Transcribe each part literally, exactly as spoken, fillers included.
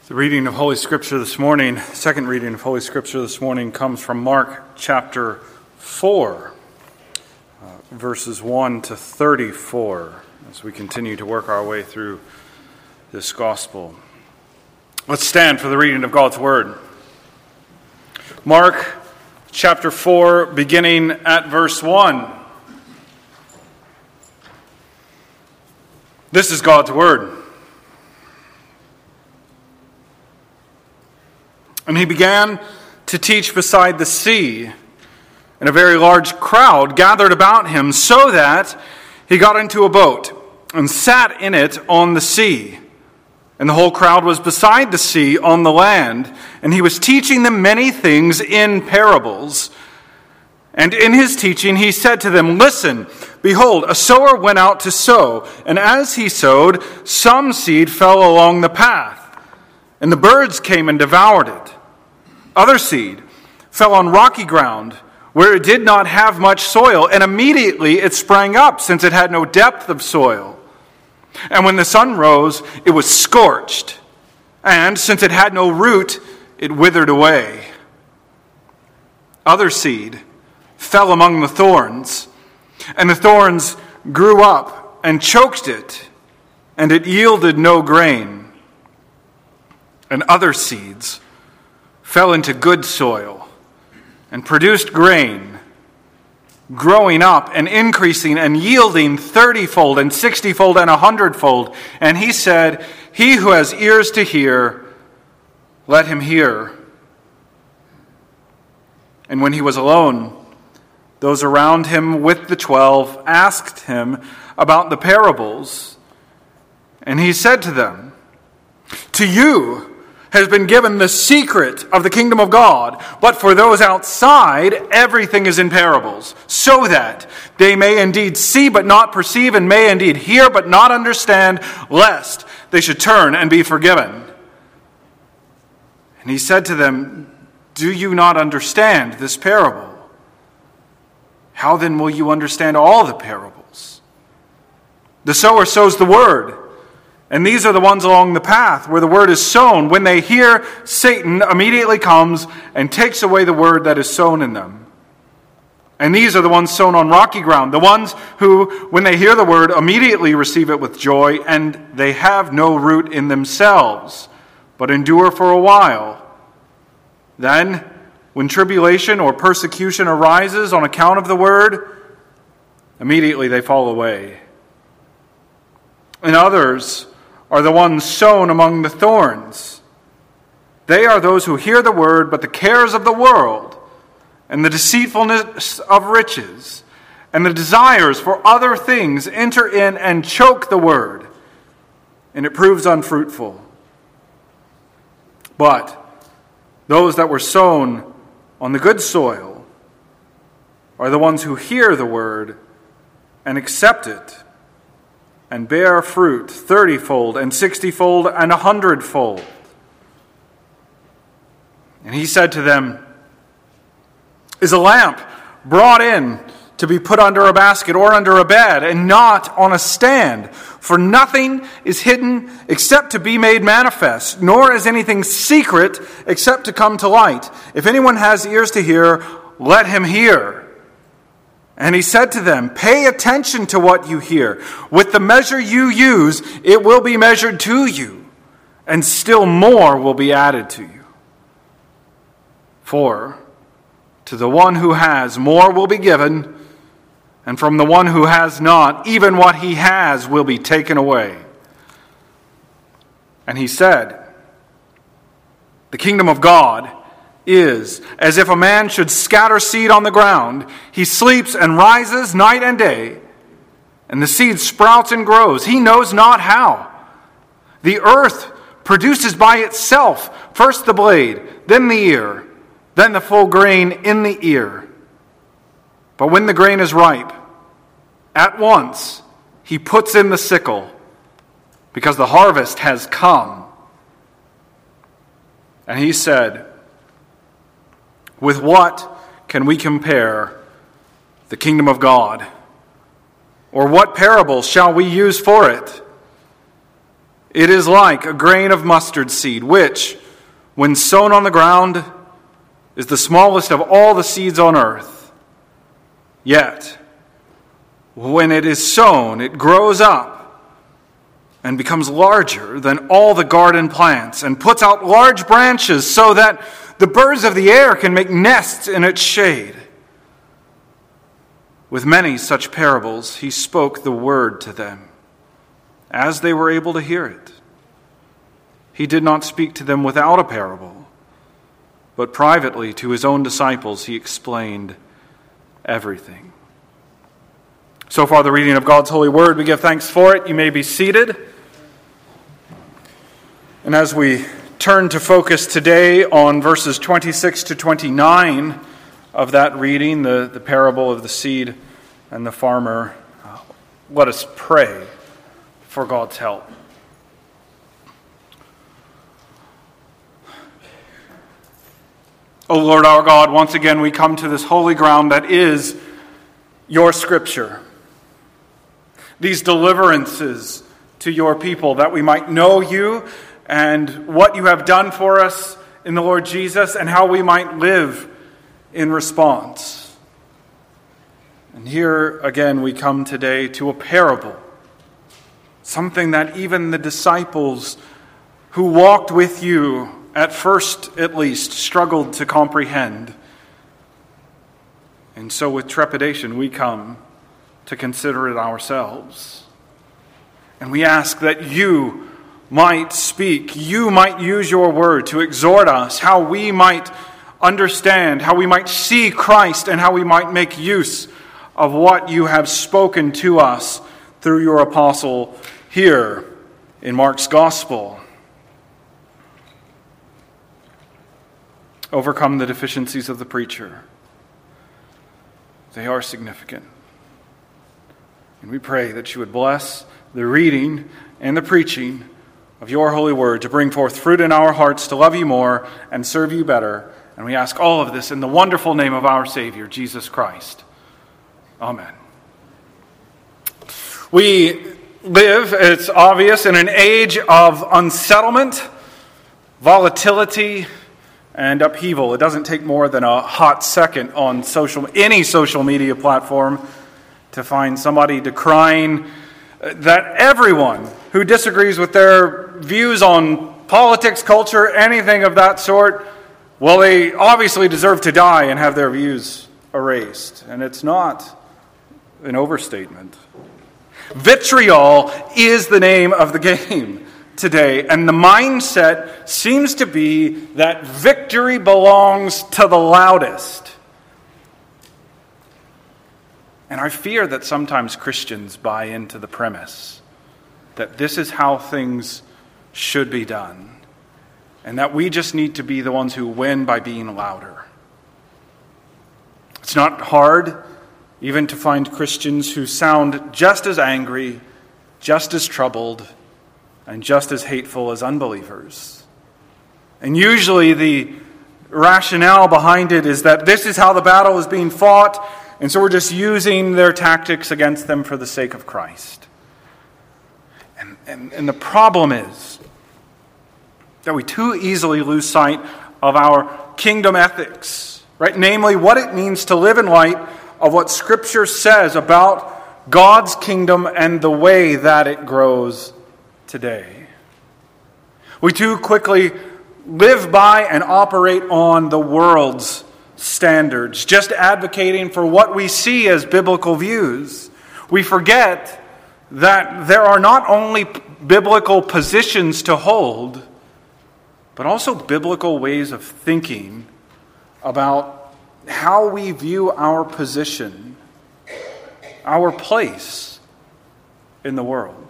The reading of Holy Scripture this morning, second reading of Holy Scripture this morning comes from Mark chapter four, uh, verses one to thirty-four, as we continue to work our way through this gospel. Let's stand for the reading of God's Word. Mark chapter four, beginning at verse one. This is God's Word. And he began to teach beside the sea, and a very large crowd gathered about him, so that he got into a boat and sat in it on the sea. And the whole crowd was beside the sea on the land, and he was teaching them many things in parables. And in his teaching he said to them, "Listen, behold, a sower went out to sow, and as he sowed, some seed fell along the path, and the birds came and devoured it. Other seed fell on rocky ground, where it did not have much soil, and immediately it sprang up, since it had no depth of soil. And when the sun rose, it was scorched, and since it had no root, it withered away. Other seed fell among the thorns, and the thorns grew up and choked it, and it yielded no grain. And other seeds fell into good soil and produced grain, growing up and increasing and yielding thirtyfold and sixtyfold and a hundredfold. And he said, 'He who has ears to hear, let him hear.' And when he was alone, those around him with the twelve asked him about the parables. And he said to them, 'To you has been given the secret of the kingdom of God, but for those outside, everything is in parables, so that they may indeed see but not perceive, and may indeed hear but not understand, lest they should turn and be forgiven.' And he said to them, 'Do you not understand this parable? How then will you understand all the parables? The sower sows the word. And these are the ones along the path where the word is sown. When they hear, Satan immediately comes and takes away the word that is sown in them. And these are the ones sown on rocky ground, the ones who, when they hear the word, immediately receive it with joy, and they have no root in themselves, but endure for a while. Then, when tribulation or persecution arises on account of the word, immediately they fall away. And others are the ones sown among the thorns. They are those who hear the word, but the cares of the world, and the deceitfulness of riches, and the desires for other things enter in and choke the word, and it proves unfruitful. But those that were sown on the good soil are the ones who hear the word and accept it, and bear fruit thirtyfold and sixtyfold and a hundredfold. And he said to them, 'Is a lamp brought in to be put under a basket or under a bed, and not on a stand? For nothing is hidden except to be made manifest, nor is anything secret except to come to light. If anyone has ears to hear, let him hear.' And he said to them, 'Pay attention to what you hear. With the measure you use, it will be measured to you, and still more will be added to you. For to the one who has, more will be given, and from the one who has not, even what he has will be taken away.' And he said, 'The kingdom of God is as if a man should scatter seed on the ground. He sleeps and rises night and day, and the seed sprouts and grows. He knows not how. The earth produces by itself first the blade, then the ear, then the full grain in the ear. But when the grain is ripe, at once he puts in the sickle, because the harvest has come.' And he said, 'With what can we compare the kingdom of God? Or what parable shall we use for it? It is like a grain of mustard seed, which, when sown on the ground, is the smallest of all the seeds on earth. Yet, when it is sown, it grows up and becomes larger than all the garden plants and puts out large branches so that the birds of the air can make nests in its shade. With many such parables, he spoke the word to them, as they were able to hear it. He did not speak to them without a parable, but privately to his own disciples he explained everything. So far, the reading of God's holy word. We give thanks for it. You may be seated. And as we turn to focus today on verses twenty-six to twenty-nine of that reading, the, the parable of the seed and the farmer, uh, let us pray for God's help. O Lord our God, once again we come to this holy ground that is your Scripture. These deliverances to your people, that we might know you and what you have done for us in the Lord Jesus, and how we might live in response. And here again we come today to a parable, something that even the disciples who walked with you, at first at least, struggled to comprehend. And so with trepidation we come to consider it ourselves. And we ask that you might speak, you might use your word to exhort us, how we might understand, how we might see Christ, and how we might make use of what you have spoken to us through your apostle here in Mark's gospel. Overcome the deficiencies of the preacher. They are significant. And we pray that you would bless the reading and the preaching of your holy word to bring forth fruit in our hearts to love you more and serve you better. And we ask all of this in the wonderful name of our Savior, Jesus Christ. Amen. We live, it's obvious, in an age of unsettlement, volatility, and upheaval. It doesn't take more than a hot second on social, any social media platform to find somebody decrying that everyone who disagrees with their views on politics, culture, anything of that sort, well, they obviously deserve to die and have their views erased. And it's not an overstatement. Vitriol is the name of the game today, and the mindset seems to be that victory belongs to the loudest. And I fear that sometimes Christians buy into the premise that this is how things should be done, and that we just need to be the ones who win by being louder. It's not hard even to find Christians who sound just as angry, just as troubled, and just as hateful as unbelievers. And usually the rationale behind it is that this is how the battle is being fought, and so we're just using their tactics against them for the sake of Christ. And, and, and the problem is that we too easily lose sight of our kingdom ethics, right? Namely, what it means to live in light of what Scripture says about God's kingdom and the way that it grows today. We too quickly live by and operate on the world's standards, just advocating for what we see as biblical views. We forget that there are not only biblical positions to hold, but also biblical ways of thinking about how we view our position, our place in the world.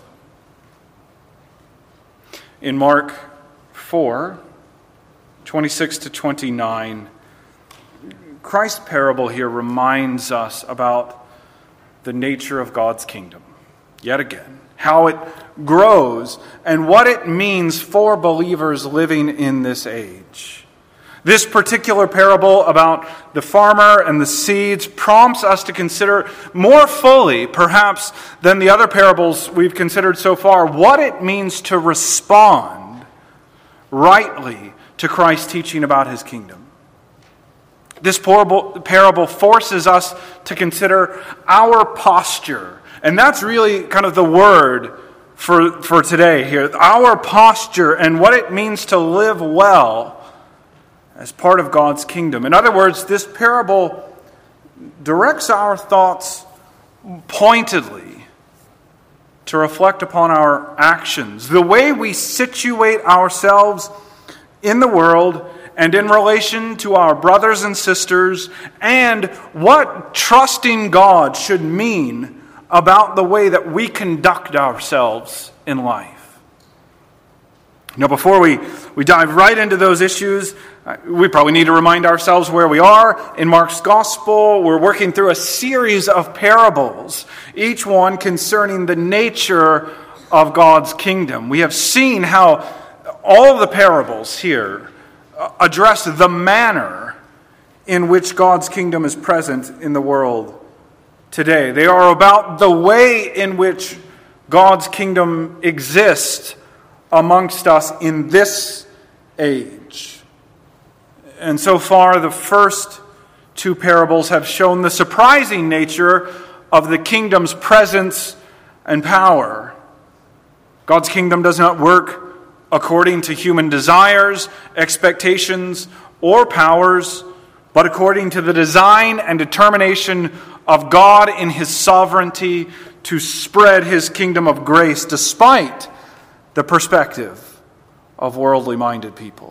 In Mark four, twenty-six to twenty-nine, Christ's parable here reminds us about the nature of God's kingdom. Yet again, how it grows and what it means for believers living in this age. This particular parable about the farmer and the seeds prompts us to consider more fully, perhaps, than the other parables we've considered so far, what it means to respond rightly to Christ's teaching about his kingdom. This parable forces us to consider our posture. And that's really kind of the word for, for today here. Our posture and what it means to live well as part of God's kingdom. In other words, this parable directs our thoughts pointedly to reflect upon our actions, the way we situate ourselves in the world and in relation to our brothers and sisters, and what trusting God should mean about the way that we conduct ourselves in life. Now, before we, we dive right into those issues, we probably need to remind ourselves where we are. In Mark's Gospel, we're working through a series of parables, each one concerning the nature of God's kingdom. We have seen how all of the parables here address the manner in which God's kingdom is present in the world today. They are about the way in which God's kingdom exists amongst us in this age. And so far, the first two parables have shown the surprising nature of the kingdom's presence and power. God's kingdom does not work according to human desires, expectations, or powers, but according to the design and determination of God in his sovereignty to spread his kingdom of grace despite the perspective of worldly-minded people.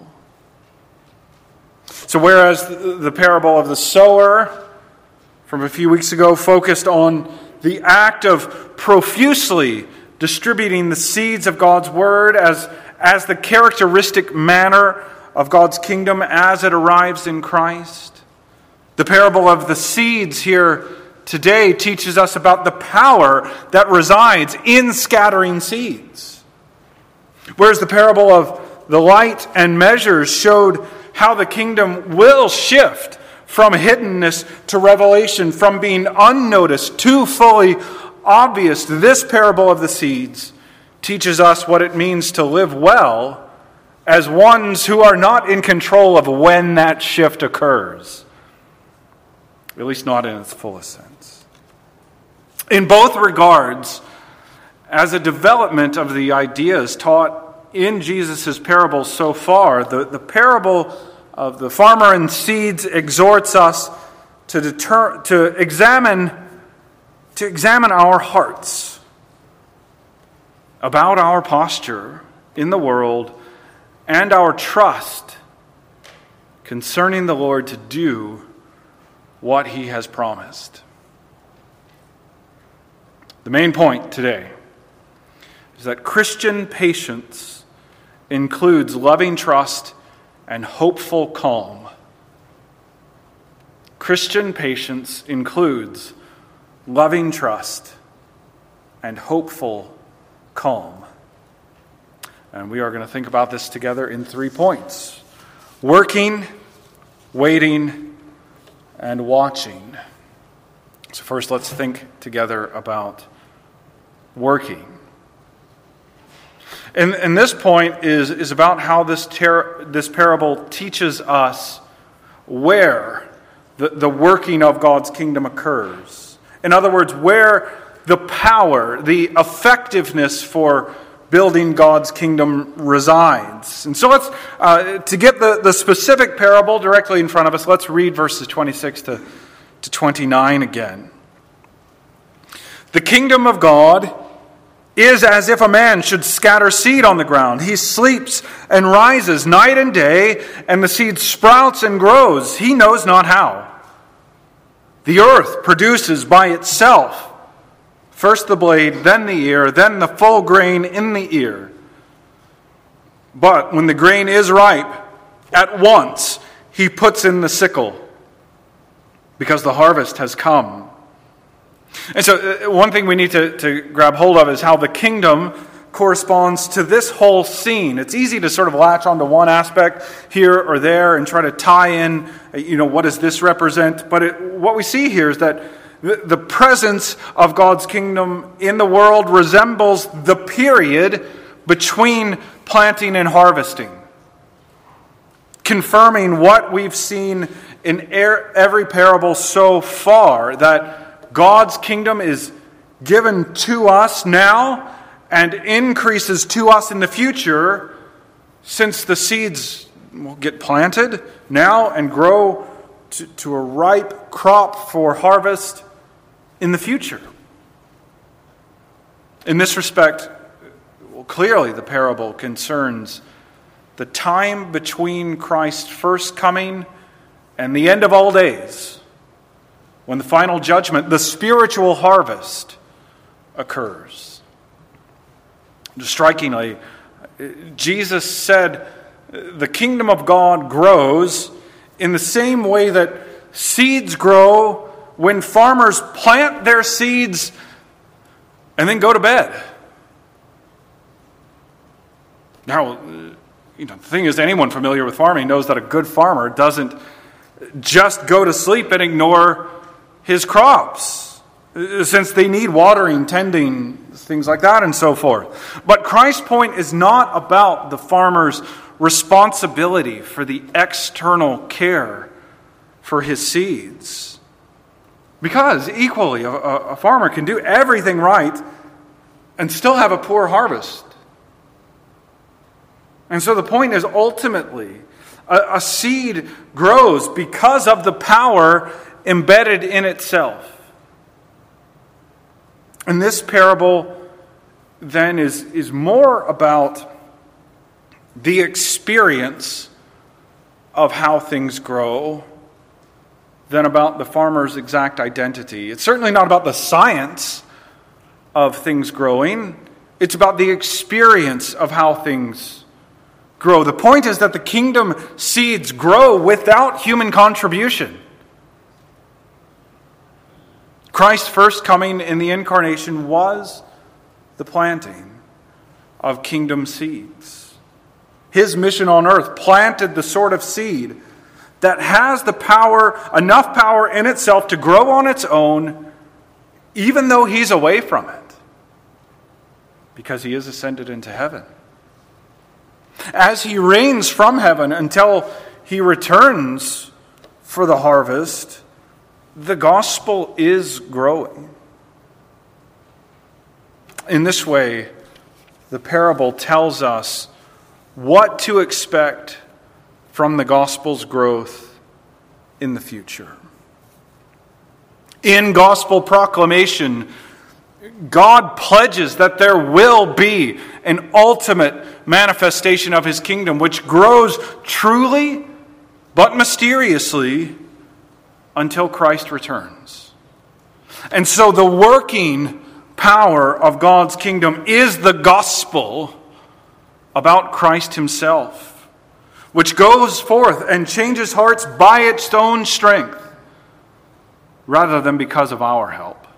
So whereas the parable of the sower from a few weeks ago focused on the act of profusely distributing the seeds of God's word as, as the characteristic manner of God's kingdom as it arrives in Christ, the parable of the seeds here today teaches us about the power that resides in scattering seeds. Whereas the parable of the light and measures showed how the kingdom will shift from hiddenness to revelation, from being unnoticed to fully obvious. This parable of the seeds teaches us what it means to live well as ones who are not in control of when that shift occurs, at least not in its fullest sense. In both regards, as a development of the ideas taught in Jesus' parables so far, the, the parable of the farmer and seeds exhorts us to deter, to examine to examine our hearts about our posture in the world and our trust concerning the Lord to do what he has promised. The main point today is that Christian patience includes loving trust and hopeful calm. Christian patience includes loving trust and hopeful calm. And we are going to think about this together in three points: working, waiting, and watching. So first, let's think together about working. And, and this point is, is about how this, ter- this parable teaches us where the, the working of God's kingdom occurs. In other words, where the power, the effectiveness for building God's kingdom resides. And so let's, uh, to get the, the specific parable directly in front of us, let's read verses twenty-six to, to twenty-nine again. The kingdom of God is as if a man should scatter seed on the ground. He sleeps and rises night and day, and the seed sprouts and grows. He knows not how. The earth produces by itself first the blade, then the ear, then the full grain in the ear. But when the grain is ripe, at once he puts in the sickle, because the harvest has come. And so one thing we need to, to grab hold of is how the kingdom, corresponds to this whole scene. It's easy to sort of latch onto one aspect here or there and try to tie in, you know, what does this represent? But it, what we see here is that the, the presence of God's kingdom in the world resembles the period between planting and harvesting, confirming what we've seen in every parable so far, that God's kingdom is given to us now and increases to us in the future, since the seeds will get planted now and grow to, to a ripe crop for harvest in the future. In this respect, well, clearly the parable concerns the time between Christ's first coming and the end of all days, when the final judgment, the spiritual harvest, occurs. Strikingly, Jesus said the kingdom of God grows in the same way that seeds grow when farmers plant their seeds and then go to bed. Now, you know, the thing is, anyone familiar with farming knows that a good farmer doesn't just go to sleep and ignore his crops, since they need watering, tending, things like that, and so forth. But Christ's point is not about the farmer's responsibility for the external care for his seeds. Because equally, a, a farmer can do everything right and still have a poor harvest. And so the point is, ultimately, a, a seed grows because of the power embedded in itself. And this parable then is, is more about the experience of how things grow than about the farmer's exact identity. It's certainly not about the science of things growing. It's about the experience of how things grow. The point is that the kingdom seeds grow without human contribution. Christ's first coming in the incarnation was the planting of kingdom seeds. His mission on earth planted the sort of seed that has the power, enough power in itself to grow on its own, even though he's away from it, because he is ascended into heaven. As he reigns from heaven until he returns for the harvest, the gospel is growing. In this way, the parable tells us what to expect from the gospel's growth in the future. In gospel proclamation, God pledges that there will be an ultimate manifestation of his kingdom, which grows truly but mysteriously until Christ returns. And so the working power of God's kingdom is the gospel about Christ himself, which goes forth and changes hearts by its own strength, rather than because of our help.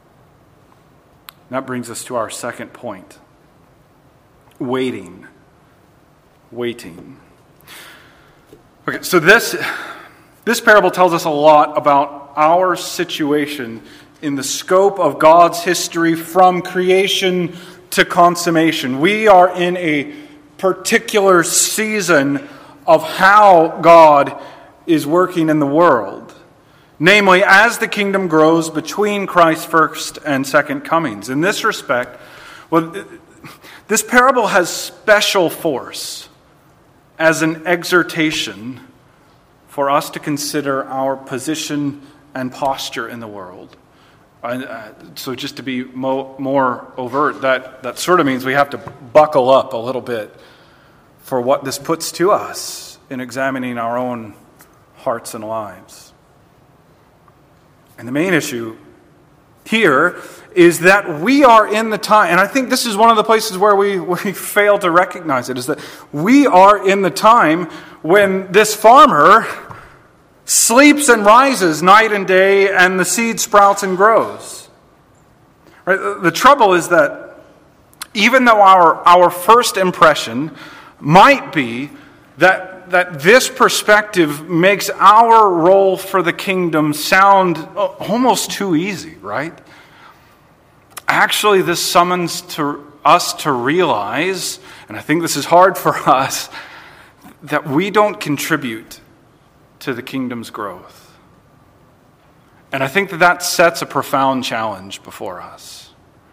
That brings us to our second point. Waiting. Waiting. Okay, so this... This parable tells us a lot about our situation in the scope of God's history from creation to consummation. We are in a particular season of how God is working in the world. Namely, as the kingdom grows between Christ's first and second comings. In this respect, well, this parable has special force as an exhortation for us to consider our position and posture in the world. Uh, so just to be mo- more overt, that, that sort of means we have to buckle up a little bit for what this puts to us in examining our own hearts and lives. And the main issue here is that we are in the time, and I think this is one of the places where we, we fail to recognize it, is that we are in the time when this farmer sleeps and rises night and day, and the seed sprouts and grows. Right? The trouble is that even though our, our first impression might be that, that this perspective makes our role for the kingdom sound almost too easy, right? Actually, this summons to us to realize, and I think this is hard for us, that we don't contribute to the kingdom's growth. And I think that that sets a profound challenge before us.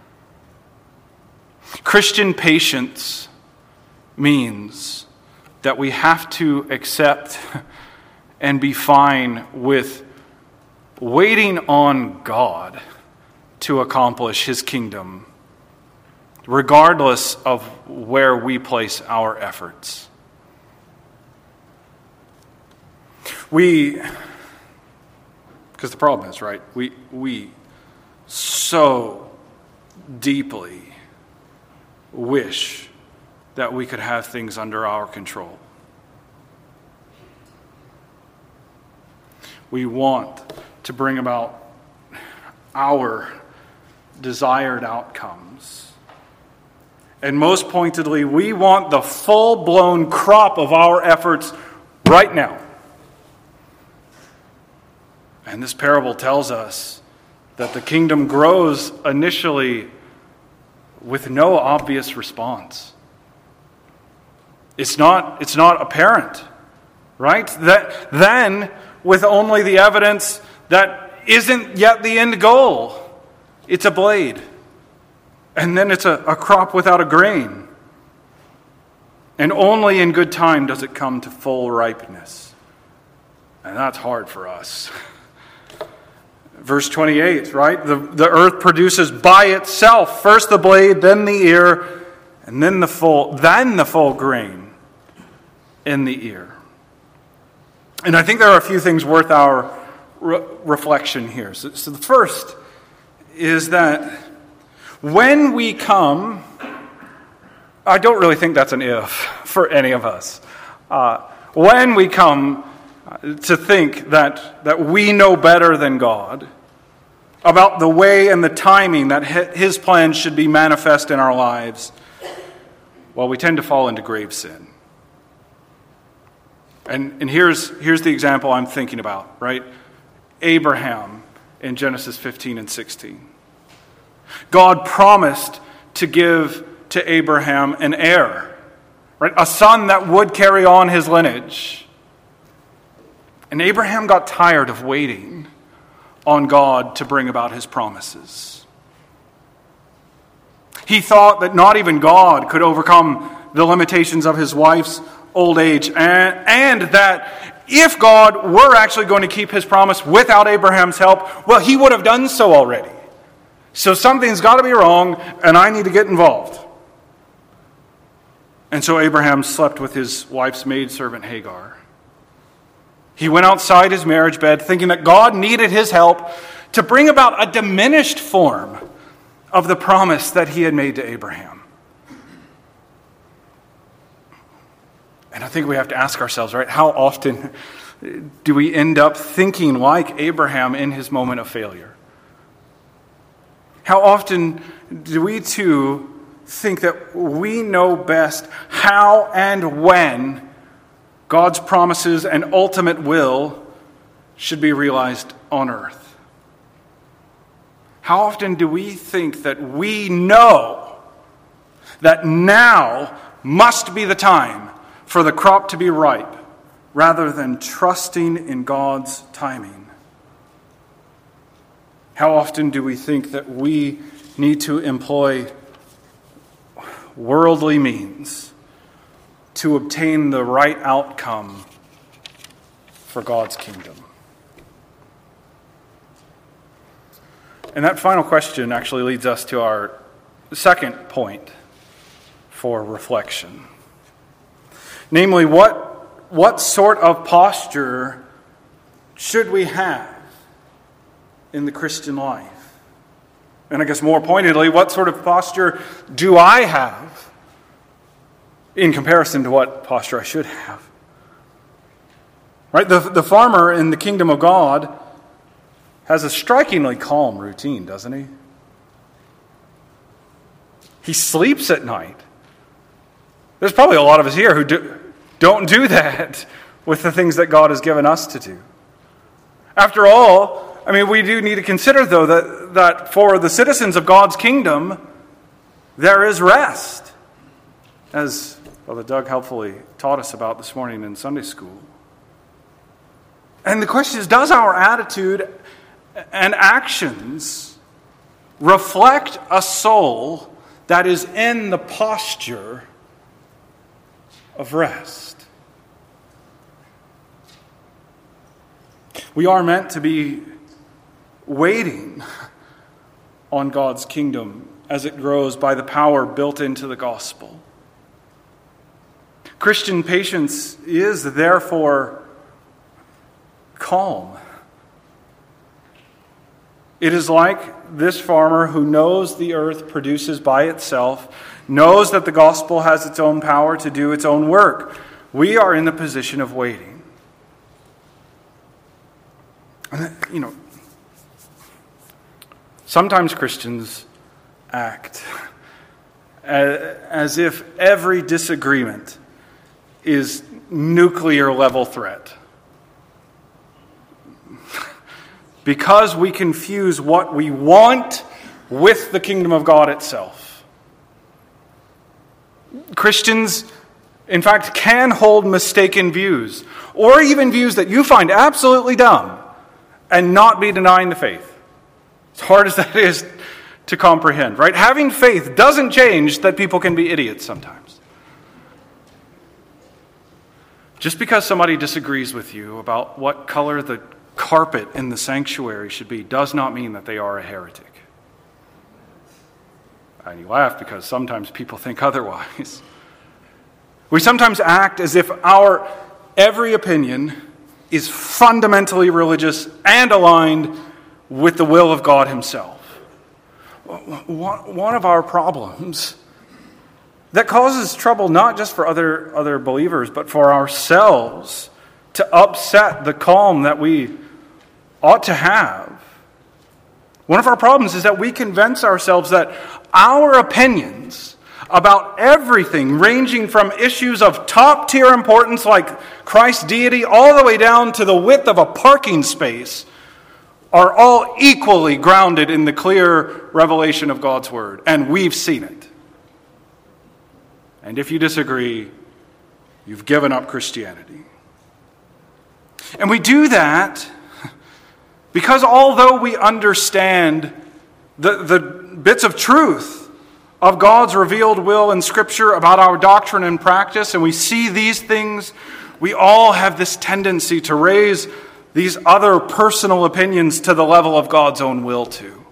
Christian patience means that we have to accept and be fine with waiting on God to accomplish his kingdom, regardless of where we place our efforts. We, because the problem is, right, we, we so deeply wish that we could have things under our control. We want to bring about our desired outcomes. And most pointedly, we want the full-blown crop of our efforts right now. And this parable tells us that the kingdom grows initially with no obvious response. It's not, it's not apparent, right? That, then, with only the evidence that isn't yet the end goal, it's a blade. And then it's a, a crop without a grain. And only in good time does it come to full ripeness. And that's hard for us. Verse twenty-eight, right? The, the earth produces by itself first the blade, then the ear, and then the full, then the full grain in the ear. And I think there are a few things worth our re- reflection here. So, so the first is that when we come, I don't really think that's an if for any of us. Uh, when we come to think that, that we know better than God about the way and the timing that his plans should be manifest in our lives, well, we tend to fall into grave sin. And, and here's, here's the example I'm thinking about, right? Abraham in Genesis fifteen and sixteen. God promised to give to Abraham an heir, right? A son that would carry on his lineage. And Abraham got tired of waiting on God to bring about his promises. He thought that not even God could overcome the limitations of his wife's old age, and, and that if God were actually going to keep his promise without Abraham's help, well, he would have done so already. So something's got to be wrong, and I need to get involved. And so Abraham slept with his wife's maidservant Hagar. He went outside his marriage bed thinking that God needed his help to bring about a diminished form of the promise that he had made to Abraham. And I think we have to ask ourselves, right, how often do we end up thinking like Abraham in his moment of failure? How often do we too think that we know best how and when God's promises and ultimate will should be realized on earth? How often do we think that we know that now must be the time for the crop to be ripe, rather than trusting in God's timing? How often do we think that we need to employ worldly means to obtain the right outcome for God's kingdom? And that final question actually leads us to our second point for reflection. Namely, what, what sort of posture should we have in the Christian life? And I guess more pointedly, what sort of posture do I have in comparison to what posture I should have? Right? The, the farmer in the kingdom of God has a strikingly calm routine, doesn't he? He sleeps at night. There's probably a lot of us here who do, don't do that with the things that God has given us to do. After all, I mean, we do need to consider, though, that, that for the citizens of God's kingdom, there is rest, as Brother Doug helpfully taught us about this morning in Sunday school. And the question is, does our attitude and actions reflect a soul that is in the posture of rest? We are meant to be waiting on God's kingdom as it grows by the power built into the gospel. Christian patience is therefore calm. It is like this farmer who knows the earth produces by itself, knows that the gospel has its own power to do its own work. We are in the position of waiting. And, you know, sometimes Christians act as if every disagreement is nuclear level threat. Because we confuse what we want with the kingdom of God itself. Christians, in fact, can hold mistaken views, or even views that you find absolutely dumb, and not be denying the faith. As hard as that is to comprehend, right? Having faith doesn't change that people can be idiots sometimes. Just because somebody disagrees with you about what color the carpet in the sanctuary should be does not mean that they are a heretic. And you laugh because sometimes people think otherwise. We sometimes act as if our every opinion is fundamentally religious and aligned with the will of God himself. One of our problems that causes trouble not just for other, other believers, but for ourselves, to upset the calm that we ought to have. One of our problems is that we convince ourselves that our opinions about everything, ranging from issues of top-tier importance like Christ's deity all the way down to the width of a parking space, are all equally grounded in the clear revelation of God's word. And we've seen it. And if you disagree, you've given up Christianity. And we do that because although we understand the, the bits of truth of God's revealed will in Scripture about our doctrine and practice, and we see these things, we all have this tendency to raise these other personal opinions to the level of God's own will too.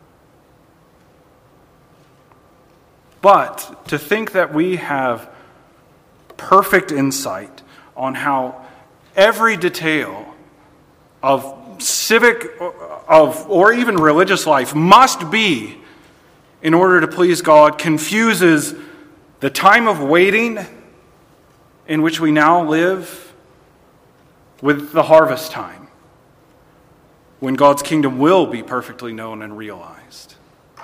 But to think that we have perfect insight on how every detail of civic of or even religious life must be in order to please God confuses the time of waiting in which we now live with the harvest time, when God's kingdom will be perfectly known and realized.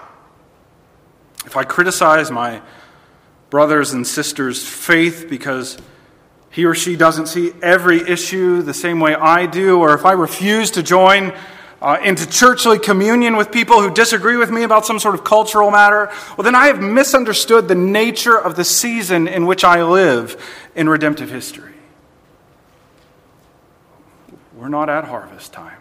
If I criticize my brothers and sisters' faith because he or she doesn't see every issue the same way I do, or if I refuse to join uh, into churchly communion with people who disagree with me about some sort of cultural matter, well, then I have misunderstood the nature of the season in which I live in redemptive history. We're not at harvest time.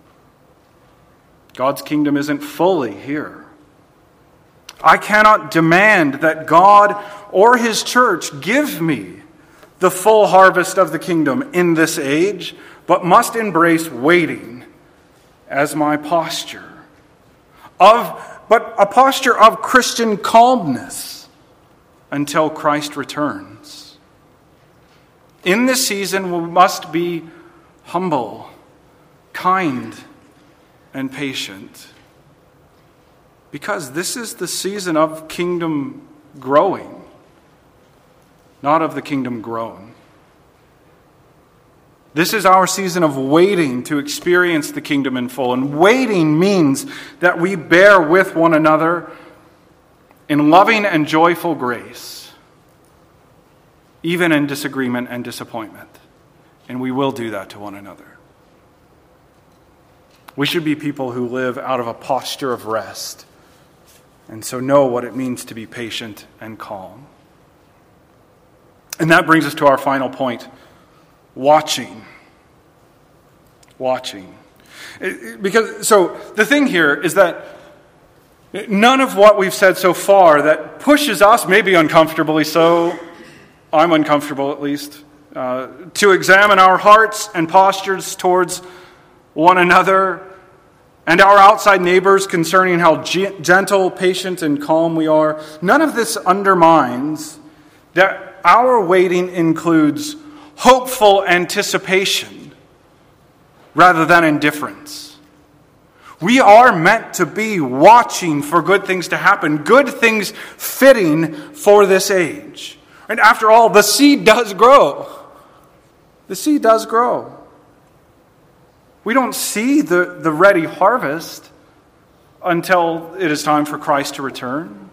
God's kingdom isn't fully here. I cannot demand that God or his church give me the full harvest of the kingdom in this age, but must embrace waiting as my posture of, but a posture of Christian calmness until Christ returns. In this season, we must be humble, kind, and patient, because this is the season of kingdom growing, not of the kingdom grown. This is our season of waiting to experience the kingdom in full. And waiting means that we bear with one another in loving and joyful grace, even in disagreement and disappointment. And we will do that to one another. We should be people who live out of a posture of rest, and so know what it means to be patient and calm. And that brings us to our final point, watching. Watching. Because, so the thing here is that none of what we've said so far that pushes us, maybe uncomfortably so, I'm uncomfortable at least, uh, to examine our hearts and postures towards one another and our outside neighbors concerning how ge- gentle, patient, and calm we are. None of this undermines that our waiting includes hopeful anticipation rather than indifference. We are meant to be watching for good things to happen, good things fitting for this age. And after all, the seed does grow. The seed does grow. We don't see the, the ready harvest until it is time for Christ to return.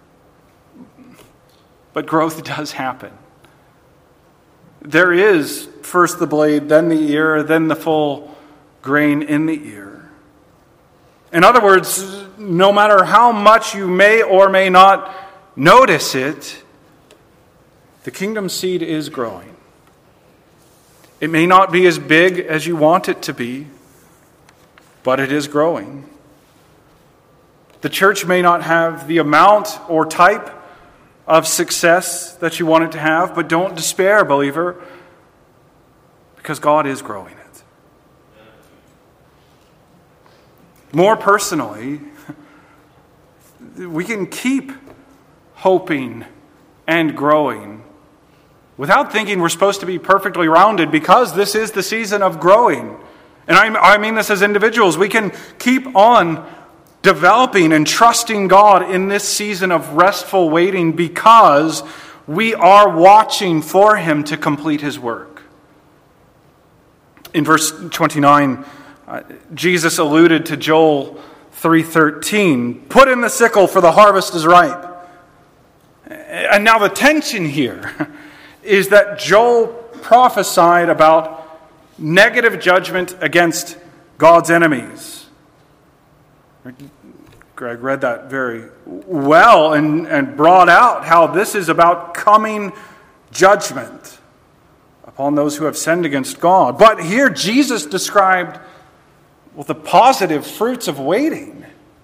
But growth does happen. There is first the blade, then the ear, then the full grain in the ear. In other words, no matter how much you may or may not notice it, the kingdom seed is growing. It may not be as big as you want it to be, but it is growing. The church may not have the amount or type of success that you want it to have, but don't despair, believer, because God is growing it. More personally, we can keep hoping and growing without thinking we're supposed to be perfectly rounded, because this is the season of growing. And I, I mean this as individuals. We can keep on developing and trusting God in this season of restful waiting because we are watching for Him to complete His work. In verse twenty-nine, uh, Jesus alluded to Joel three thirteen. Put in the sickle, for the harvest is ripe. And now the tension here is that Joel prophesied about negative judgment against God's enemies. Greg read that very well and, and brought out how this is about coming judgment upon those who have sinned against God. But here Jesus described, well, the positive fruits of waiting.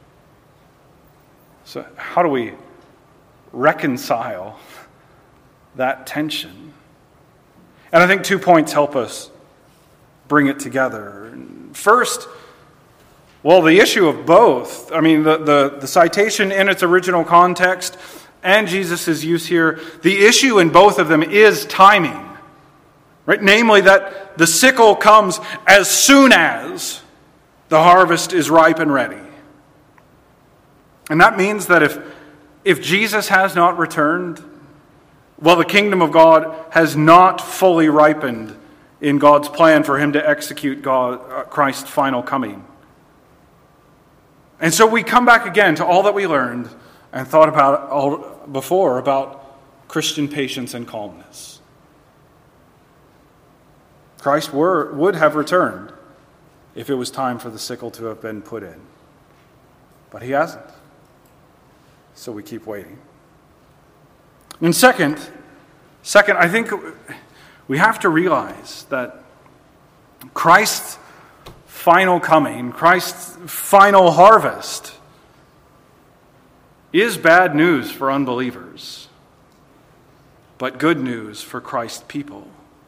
So how do we reconcile that tension? And I think two points help us bring it together. First, well, the issue of both. I mean, the, the, the citation in its original context and Jesus' use here, the issue in both of them is timing. Right? Namely, that the sickle comes as soon as the harvest is ripe and ready. And that means that if, if Jesus has not returned, well, the kingdom of God has not fully ripened in God's plan for Him to execute God, uh, Christ's final coming. And so we come back again to all that we learned and thought about all before about Christian patience and calmness. Christ were, would have returned if it was time for the sickle to have been put in. But He hasn't. So we keep waiting. And second, second, I think we have to realize that Christ's final coming, Christ's final harvest, is bad news for unbelievers, but good news for Christ's people.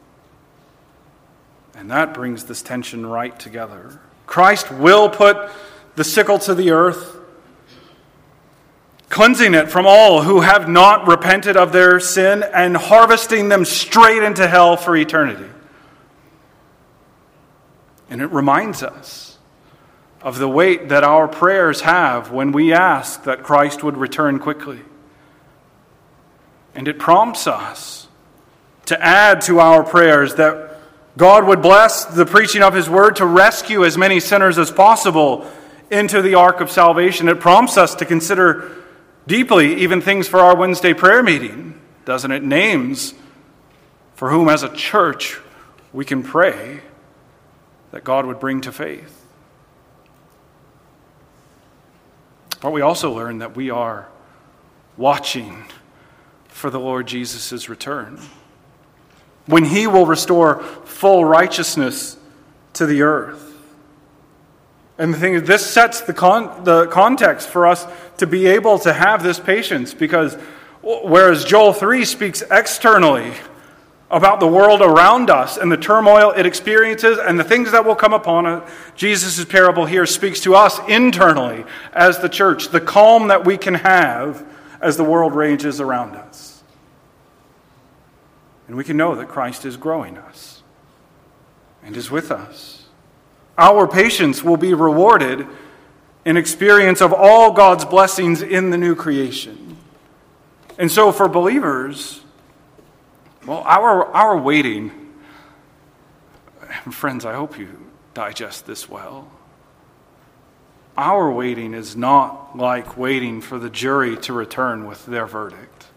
And that brings this tension right together. Christ will put the sickle to the earth, cleansing it from all who have not repented of their sin and harvesting them straight into hell for eternity. And it reminds us of the weight that our prayers have when we ask that Christ would return quickly. And it prompts us to add to our prayers that God would bless the preaching of His word to rescue as many sinners as possible into the ark of salvation. It prompts us to consider deeply even things for our Wednesday prayer meeting, doesn't it? Names for whom as a church we can pray that God would bring to faith. But we also learn that we are watching for the Lord Jesus' return, when he will restore full righteousness to the earth. And the thing is, this sets the con- the context for us to be able to have this patience, because whereas Joel three speaks externally about the world around us and the turmoil it experiences and the things that will come upon it, Jesus' parable here speaks to us internally as the church, the calm that we can have as the world rages around us. And we can know that Christ is growing us and is with us. Our patience will be rewarded in experience of all God's blessings in the new creation. And so for believers, well, our, our waiting, friends, I hope you digest this well. Our waiting is not like waiting for the jury to return with their verdict.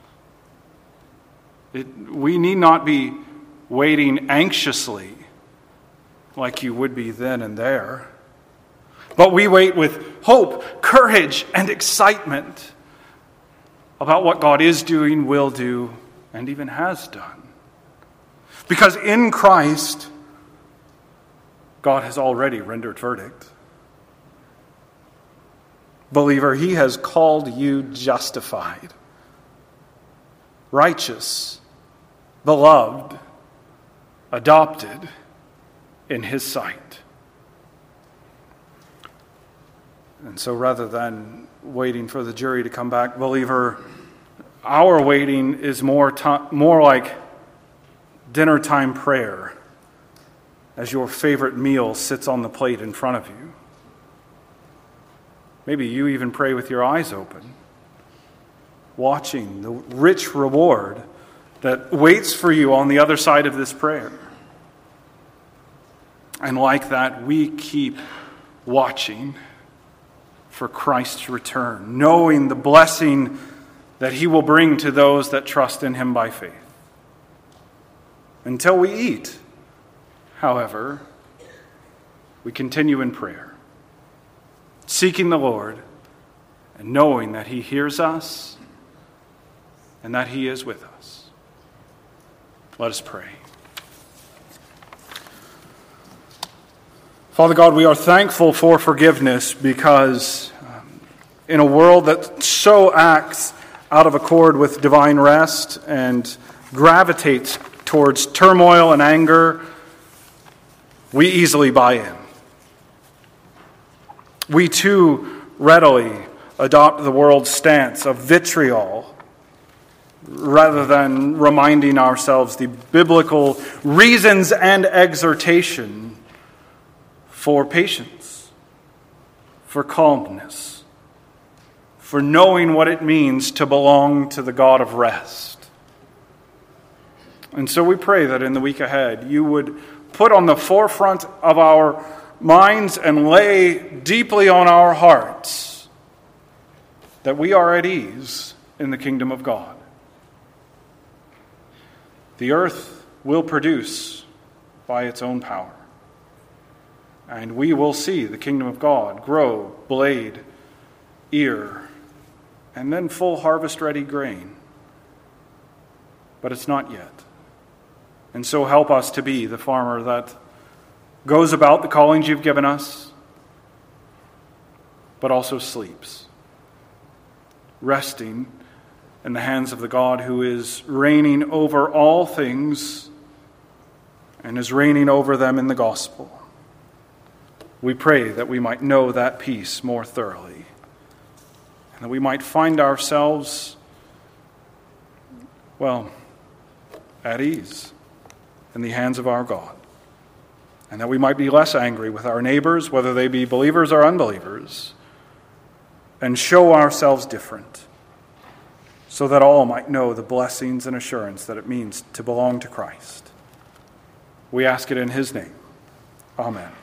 It, we need not be waiting anxiously like you would be then and there. But we wait with hope, courage, and excitement about what God is doing, will do, and even has done. Because in Christ, God has already rendered verdict. Believer, he has called you justified, righteous, beloved, adopted in his sight. And so rather than waiting for the jury to come back, believer, our waiting is more, to- more like dinner time prayer as your favorite meal sits on the plate in front of you. Maybe you even pray with your eyes open, watching the rich reward that waits for you on the other side of this prayer. And like that, we keep watching for Christ's return, knowing the blessing that he will bring to those that trust in him by faith. Until we eat, however, we continue in prayer, seeking the Lord and knowing that he hears us and that he is with us. Let us pray. Father God, we are thankful for forgiveness because um, in a world that so acts out of accord with divine rest and gravitates towards turmoil and anger, we easily buy in. We too readily adopt the world's stance of vitriol rather than reminding ourselves the biblical reasons and exhortation for patience, for calmness, for knowing what it means to belong to the God of rest. And so we pray that in the week ahead, you would put on the forefront of our minds and lay deeply on our hearts that we are at ease in the kingdom of God. The earth will produce by its own power. And we will see the kingdom of God grow blade, ear, and then full harvest-ready grain. But it's not yet. And so help us to be the farmer that goes about the callings you've given us, but also sleeps, resting in the hands of the God who is reigning over all things and is reigning over them in the gospel. We pray that we might know that peace more thoroughly, and that we might find ourselves, well, at ease in the hands of our God, and that we might be less angry with our neighbors, whether they be believers or unbelievers, and show ourselves different, so that all might know the blessings and assurance that it means to belong to Christ. We ask it in his name. Amen.